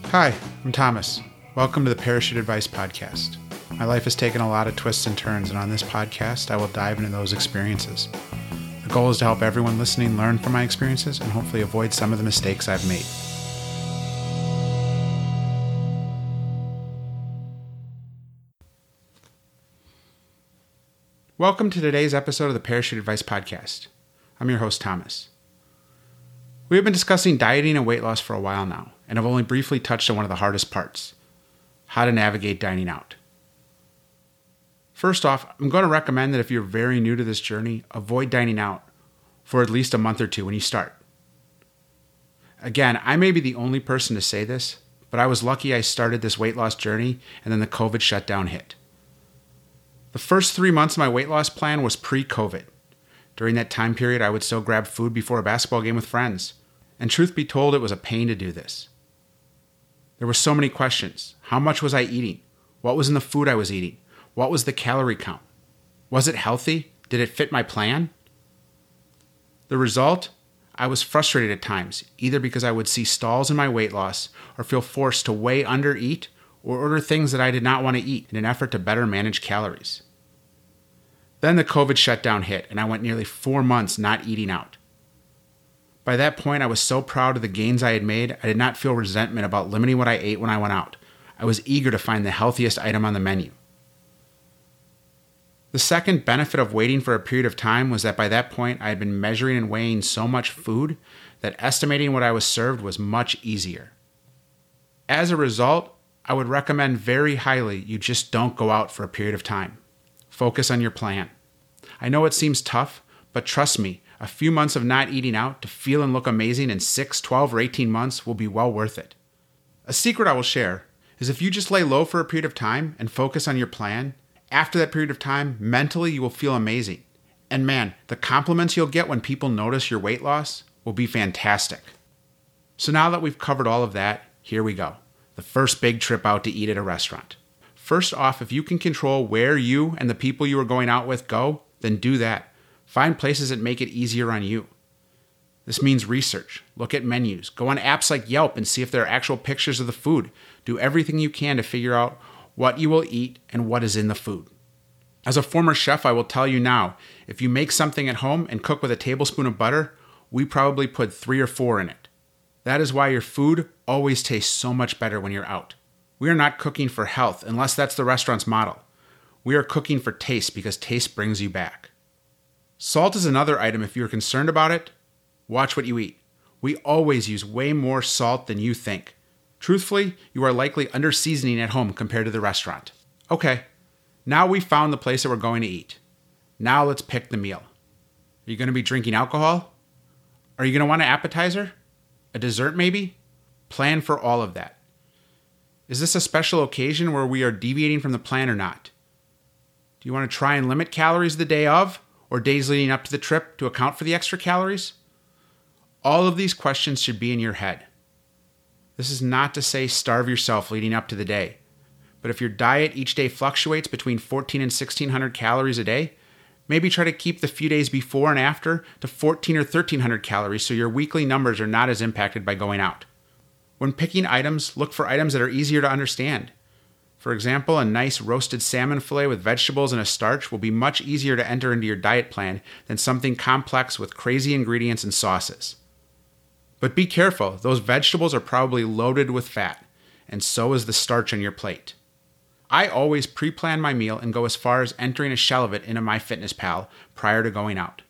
Hi, I'm Thomas. Welcome to the Parachute Advice Podcast. My life has taken a lot of twists and turns, and on this podcast, I will dive into those experiences. The goal is to help everyone listening learn from my experiences and hopefully avoid some of the mistakes I've made. Welcome to today's episode of the Parachute Advice Podcast. I'm your host, Thomas. We have been discussing dieting and weight loss for a while now, and have only briefly touched on one of the hardest parts: how to navigate dining out. First off, I'm going to recommend that if you're very new to this journey, avoid dining out for at least a month or two when you start. Again, I may be the only person to say this, but I was lucky I started this weight loss journey and then the COVID shutdown hit. The first 3 months of my weight loss plan was pre-COVID. During that time period, I would still grab food before a basketball game with friends. And truth be told, it was a pain to do this. There were so many questions. How much was I eating? What was in the food I was eating? What was the calorie count? Was it healthy? Did it fit my plan? The result? I was frustrated at times, either because I would see stalls in my weight loss or feel forced to way under-eat or order things that I did not want to eat in an effort to better manage calories. Then the COVID shutdown hit, and I went nearly 4 months not eating out. By that point, I was so proud of the gains I had made, I did not feel resentment about limiting what I ate when I went out. I was eager to find the healthiest item on the menu. The second benefit of waiting for a period of time was that by that point, I had been measuring and weighing so much food that estimating what I was served was much easier. As a result, I would recommend very highly you just don't go out for a period of time. Focus on your plan. I know it seems tough, but trust me, a few months of not eating out to feel and look amazing in 6, 12, or 18 months will be well worth it. A secret I will share is if you just lay low for a period of time and focus on your plan, after that period of time, mentally you will feel amazing. And man, the compliments you'll get when people notice your weight loss will be fantastic. So now that we've covered all of that, here we go. The first big trip out to eat at a restaurant. First off, if you can control where you and the people you are going out with go, then do that. Find places that make it easier on you. This means research. Look at menus. Go on apps like Yelp and see if there are actual pictures of the food. Do everything you can to figure out what you will eat and what is in the food. As a former chef, I will tell you now, if you make something at home and cook with a tablespoon of butter, we probably put 3 or 4 in it. That is why your food always tastes so much better when you're out. We are not cooking for health unless that's the restaurant's model. We are cooking for taste because taste brings you back. Salt is another item. If you're concerned about it, watch what you eat. We always use way more salt than you think. Truthfully, you are likely under-seasoning at home compared to the restaurant. Okay, now we found the place that we're going to eat. Now let's pick the meal. Are you going to be drinking alcohol? Are you going to want an appetizer? A dessert maybe? Plan for all of that. Is this a special occasion where we are deviating from the plan or not? Do you want to try and limit calories the day of, or days leading up to the trip to account for the extra calories? All of these questions should be in your head. This is not to say starve yourself leading up to the day, but if your diet each day fluctuates between 1,400 and 1,600 calories a day, maybe try to keep the few days before and after to 1,400 or 1,300 calories so your weekly numbers are not as impacted by going out. When picking items, look for items that are easier to understand. For example, a nice roasted salmon fillet with vegetables and a starch will be much easier to enter into your diet plan than something complex with crazy ingredients and sauces. But be careful, those vegetables are probably loaded with fat, and so is the starch on your plate. I always pre-plan my meal and go as far as entering a shell of it into MyFitnessPal prior to going out.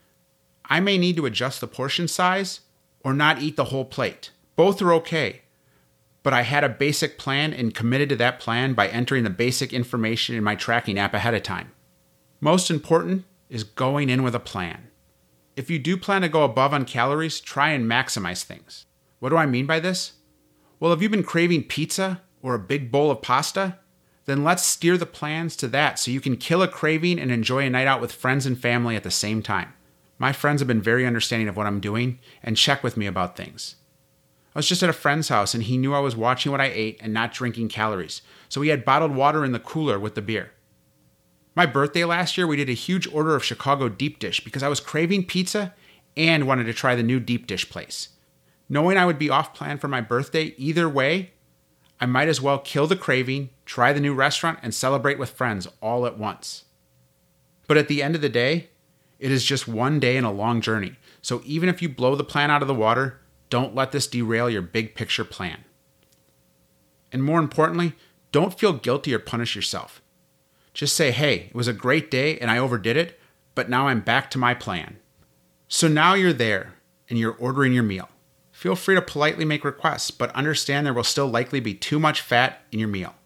I may need to adjust the portion size or not eat the whole plate. Both are okay. But I had a basic plan and committed to that plan by entering the basic information in my tracking app ahead of time. Most important is going in with a plan. If you do plan to go above on calories, try and maximize things. What do I mean by this? Well, if you've been craving pizza or a big bowl of pasta, then let's steer the plans to that so you can kill a craving and enjoy a night out with friends and family at the same time. My friends have been very understanding of what I'm doing and check with me about things. I was just at a friend's house and he knew I was watching what I ate and not drinking calories, so he had bottled water in the cooler with the beer. My birthday last year, we did a huge order of Chicago deep dish because I was craving pizza and wanted to try the new deep dish place. Knowing I would be off plan for my birthday either way, I might as well kill the craving, try the new restaurant, and celebrate with friends all at once. But at the end of the day, it is just one day in a long journey. So even if you blow the plan out of the water, don't let this derail your big picture plan. And more importantly, don't feel guilty or punish yourself. Just say, hey, it was a great day and I overdid it, but now I'm back to my plan. So now you're there and you're ordering your meal. Feel free to politely make requests, but understand there will still likely be too much fat in your meal.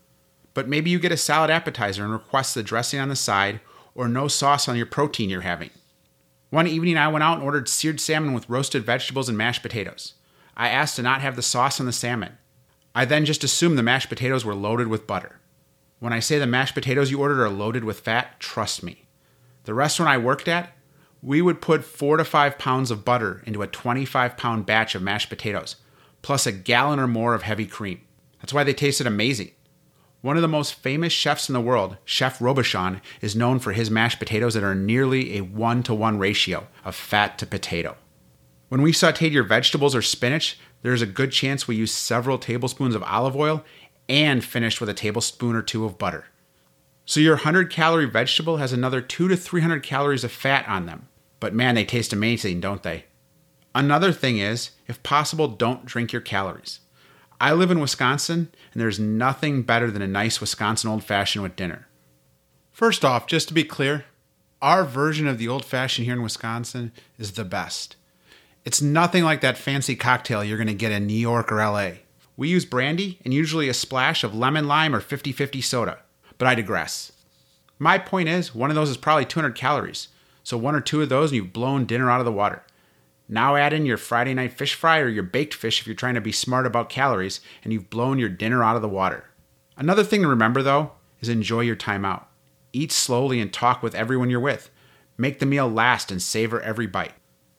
But maybe you get a salad appetizer and request the dressing on the side or no sauce on your protein you're having. One evening I went out and ordered seared salmon with roasted vegetables and mashed potatoes. I asked to not have the sauce on the salmon. I then just assumed the mashed potatoes were loaded with butter. When I say the mashed potatoes you ordered are loaded with fat, trust me. The restaurant I worked at, we would put 4 to 5 pounds of butter into a 25-pound batch of mashed potatoes, plus a gallon or more of heavy cream. That's why they tasted amazing. One of the most famous chefs in the world, Chef Robuchon, is known for his mashed potatoes that are nearly a 1-to-1 ratio of fat to potato. When we sauteed your vegetables or spinach, there's a good chance we used several tablespoons of olive oil and finished with a tablespoon or 2 of butter. So your 100-calorie vegetable has another 200 to 300 calories of fat on them. But man, they taste amazing, don't they? Another thing is, if possible, don't drink your calories. I live in Wisconsin, and there's nothing better than a nice Wisconsin old-fashioned with dinner. First off, just to be clear, our version of the old-fashioned here in Wisconsin is the best. It's nothing like that fancy cocktail you're going to get in New York or LA. We use brandy and usually a splash of lemon lime or 50-50 soda. But I digress. My point is, one of those is probably 200 calories. So 1 or 2 of those and you've blown dinner out of the water. Now add in your Friday night fish fry or your baked fish if you're trying to be smart about calories, and you've blown your dinner out of the water. Another thing to remember though is enjoy your time out. Eat slowly and talk with everyone you're with. Make the meal last and savor every bite.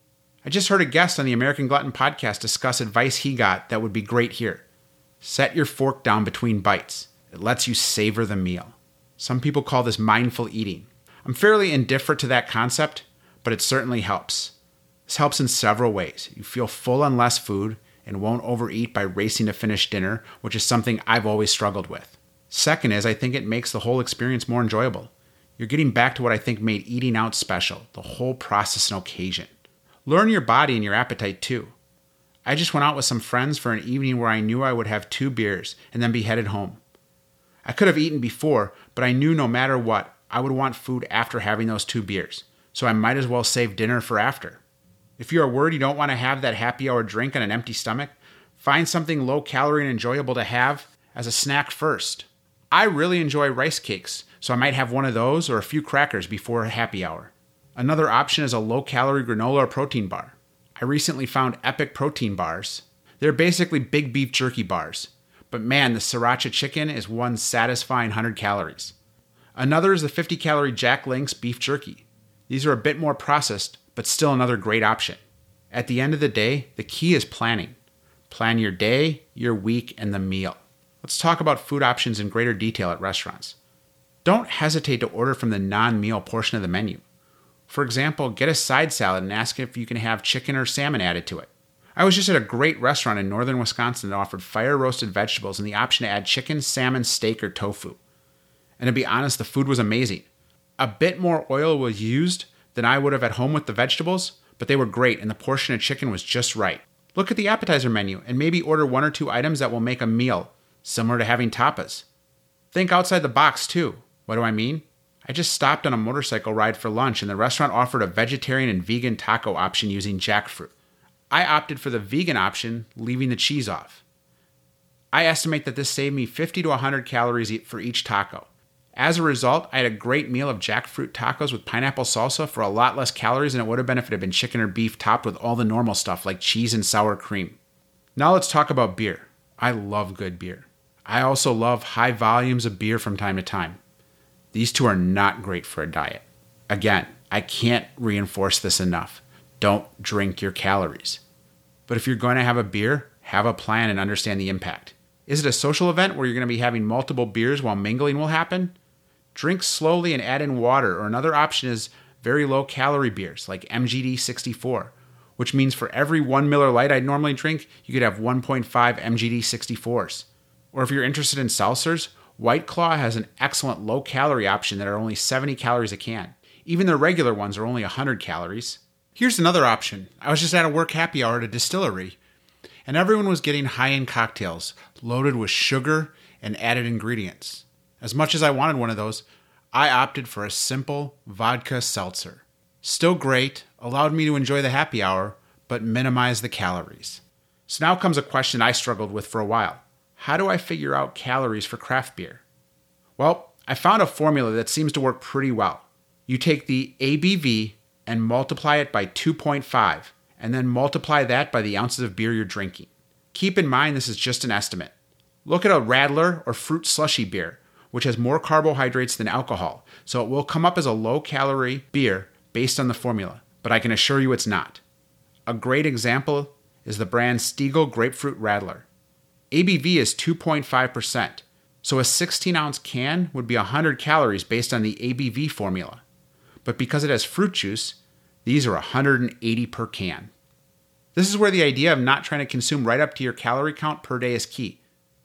I just heard a guest on the American Glutton podcast discuss advice he got that would be great here. Set your fork down between bites. It lets you savor the meal. Some people call this mindful eating. I'm fairly indifferent to that concept, but it certainly helps. This helps in several ways. You feel full on less food and won't overeat by racing to finish dinner, which is something I've always struggled with. Second is, I think it makes the whole experience more enjoyable. You're getting back to what I think made eating out special, the whole process and occasion. Learn your body and your appetite too. I just went out with some friends for an evening where I knew I would have 2 beers and then be headed home. I could have eaten before, but I knew no matter what, I would want food after having those 2 beers, so I might as well save dinner for after. If you are worried you don't want to have that happy hour drink on an empty stomach, find something low calorie and enjoyable to have as a snack first. I really enjoy rice cakes, so I might have one of those or a few crackers before a happy hour. Another option is a low-calorie granola or protein bar. I recently found Epic protein bars. They're basically big beef jerky bars. But man, the sriracha chicken is one satisfying 100 calories. Another is the 50-calorie Jack Link's beef jerky. These are a bit more processed, but still another great option. At the end of the day, the key is planning. Plan your day, your week, and the meal. Let's talk about food options in greater detail at restaurants. Don't hesitate to order from the non-meal portion of the menu. For example, get a side salad and ask if you can have chicken or salmon added to it. I was just at a great restaurant in northern Wisconsin that offered fire-roasted vegetables and the option to add chicken, salmon, steak, or tofu. And to be honest, the food was amazing. A bit more oil was used than I would have at home with the vegetables, but they were great and the portion of chicken was just right. Look at the appetizer menu and maybe order 1 or 2 items that will make a meal, similar to having tapas. Think outside the box too. What do I mean? I just stopped on a motorcycle ride for lunch and the restaurant offered a vegetarian and vegan taco option using jackfruit. I opted for the vegan option, leaving the cheese off. I estimate that this saved me 50 to 100 calories for each taco. As a result, I had a great meal of jackfruit tacos with pineapple salsa for a lot less calories than it would have been if it had been chicken or beef topped with all the normal stuff like cheese and sour cream. Now let's talk about beer. I love good beer. I also love high volumes of beer from time to time. These two are not great for a diet. Again, I can't reinforce this enough. Don't drink your calories. But if you're going to have a beer, have a plan and understand the impact. Is it a social event where you're going to be having multiple beers while mingling will happen? Drink slowly and add in water, or another option is very low calorie beers like MGD 64, which means for every 1 Miller Lite I'd normally drink, you could have 1.5 MGD 64s. Or if you're interested in seltzers, White Claw has an excellent low-calorie option that are only 70 calories a can. Even their regular ones are only 100 calories. Here's another option. I was just at a work happy hour at a distillery, and everyone was getting high-end cocktails loaded with sugar and added ingredients. As much as I wanted one of those, I opted for a simple vodka seltzer. Still great, allowed me to enjoy the happy hour, but minimize the calories. So now comes a question I struggled with for a while. How do I figure out calories for craft beer? Well, I found a formula that seems to work pretty well. You take the ABV and multiply it by 2.5, and then multiply that by the ounces of beer you're drinking. Keep in mind this is just an estimate. Look at a Radler or fruit slushy beer, which has more carbohydrates than alcohol, so it will come up as a low-calorie beer based on the formula, but I can assure you it's not. A great example is the brand Stiegl Grapefruit Radler. ABV is 2.5%, so a 16-ounce can would be 100 calories based on the ABV formula. But because it has fruit juice, these are 180 per can. This is where the idea of not trying to consume right up to your calorie count per day is key.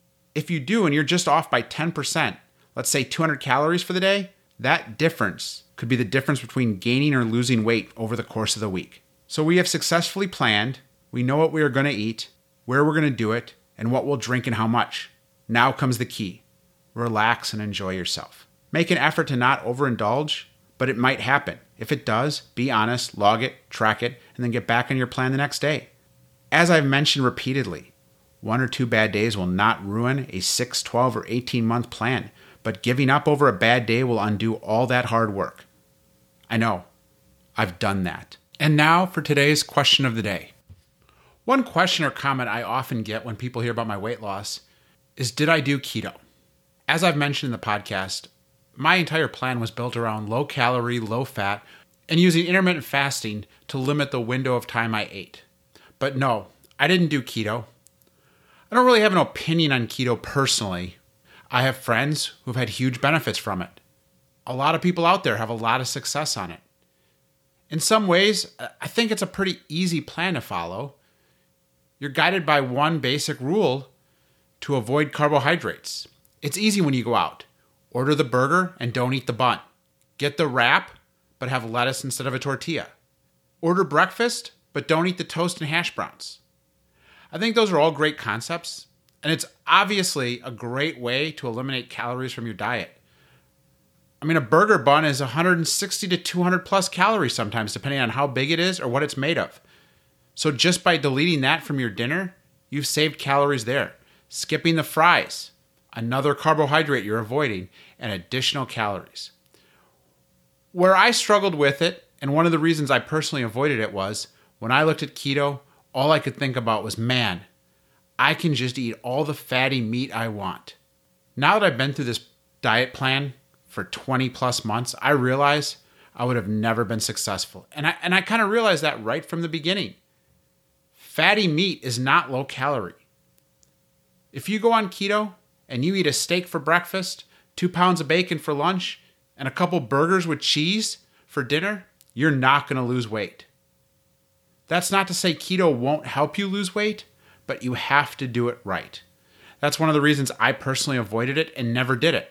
If you do and you're just off by 10%, let's say 200 calories for the day, that difference could be the difference between gaining or losing weight over the course of the week. So we have successfully planned, we know what we are going to eat, where we're going to do it, and what we'll drink and how much. Now comes the key. Relax and enjoy yourself. Make an effort to not overindulge, but it might happen. If it does, be honest, log it, track it, and then get back on your plan the next day. As I've mentioned repeatedly, 1 or 2 bad days will not ruin a 6, 12, or 18-month plan, but giving up over a bad day will undo all that hard work. I know. I've done that. And now for today's question of the day. One question or comment I often get when people hear about my weight loss is, did I do keto? As I've mentioned in the podcast, my entire plan was built around low calorie, low fat, and using intermittent fasting to limit the window of time I ate. But no, I didn't do keto. I don't really have an opinion on keto personally. I have friends who've had huge benefits from it. A lot of people out there have a lot of success on it. In some ways, I think it's a pretty easy plan to follow. You're guided by one basic rule to avoid carbohydrates. It's easy when you go out. Order the burger and don't eat the bun. Get the wrap, but have lettuce instead of a tortilla. Order breakfast, but don't eat the toast and hash browns. I think those are all great concepts, and it's obviously a great way to eliminate calories from your diet. I mean, a burger bun is 160 to 200 plus calories sometimes, depending on how big it is or what it's made of. So just by deleting that from your dinner, you've saved calories there. Skipping the fries, another carbohydrate you're avoiding, and additional calories. Where I struggled with it, and one of the reasons I personally avoided it was, when I looked at keto, all I could think about was, man, I can just eat all the fatty meat I want. Now that I've been through this diet plan for 20 plus months, I realize I would have never been successful. And I kind of realized that right from the beginning. Fatty meat is not low calorie. If you go on keto and you eat a steak for breakfast, 2 pounds of bacon for lunch, and a couple burgers with cheese for dinner, you're not going to lose weight. That's not to say keto won't help you lose weight, but you have to do it right. That's one of the reasons I personally avoided it and never did it.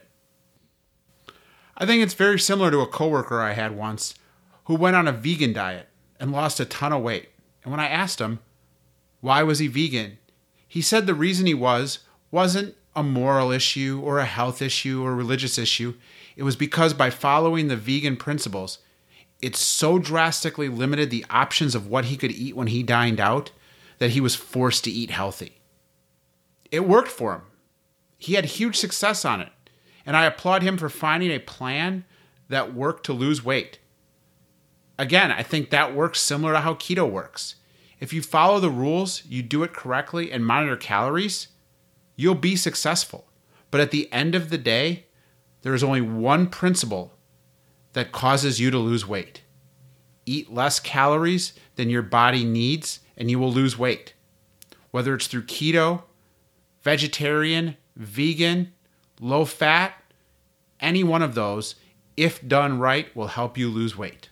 I think it's very similar to a coworker I had once who went on a vegan diet and lost a ton of weight. And when I asked him, why was he vegan? He said the reason he wasn't a moral issue or a health issue or a religious issue. It was because by following the vegan principles, it so drastically limited the options of what he could eat when he dined out that he was forced to eat healthy. It worked for him. He had huge success on it. And I applaud him for finding a plan that worked to lose weight. Again, I think that works similar to how keto works. If you follow the rules, you do it correctly, and monitor calories, you'll be successful. But at the end of the day, there is only one principle that causes you to lose weight. Eat less calories than your body needs, and you will lose weight. Whether it's through keto, vegetarian, vegan, low fat, any one of those, if done right, will help you lose weight.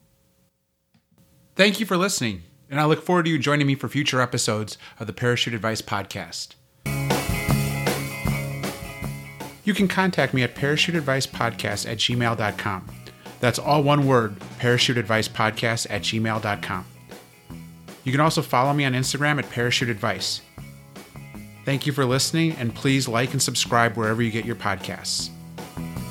Thank you for listening, and I look forward to you joining me for future episodes of the Parachute Advice Podcast. you can contact me at parachuteadvicepodcast@gmail.com. That's all one word, parachuteadvicepodcast@gmail.com. You can also follow me on Instagram at parachuteadvice. Thank you for listening, and please like and subscribe wherever you get your podcasts.